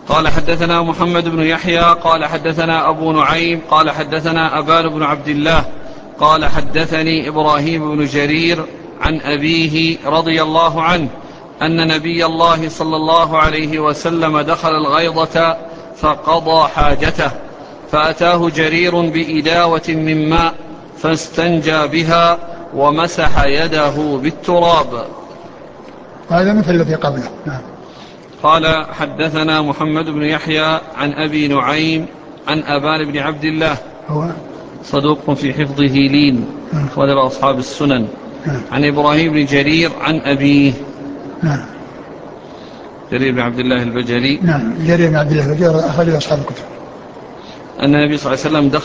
قال حدثنا محمد بن يحيى قال حدثنا أبو نعيم قال حدثنا أبان بن عبد الله قال حدثني إبراهيم بن جرير عن أبيه رضي الله عنه أن نبي الله صلى الله عليه وسلم دخل الغيضة فقضى حاجته، فأتاه جرير بإداوة من ماء فاستنجى بها ومسح يده بالتراب. هذا مثل الذي قبله. نعم. قال حدثنا محمد بن يحيى عن أبي نعيم عن أبان بن عبد الله هو صدوق في حفظه لين أخرج أصحاب السنن. عن إبراهيم بن جرير عن أبيه جرير بن عبد الله البجلي جرير بن عبد الله البجلي أخرج أصحاب الكتب أن النبي صلى الله عليه وسلم دخل